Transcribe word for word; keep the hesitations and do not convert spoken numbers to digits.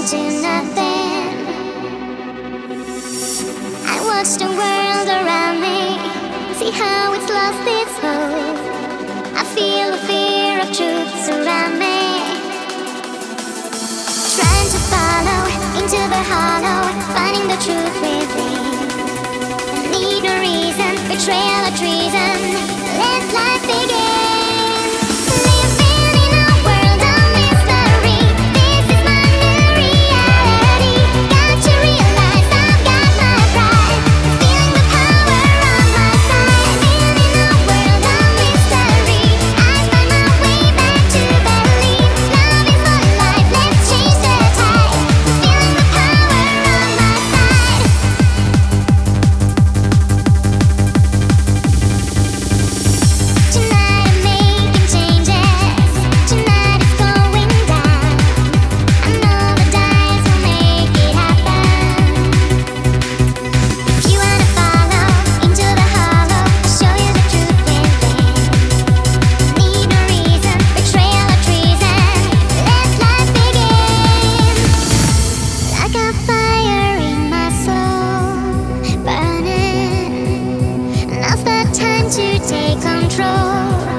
to nothing. I watch the world around me, see how it's lost its hope. I feel the fear of truth surround me, trying to follow into the hollow, finding the truth within. I need no reason, betrayal or treason. Let life begin. To take control.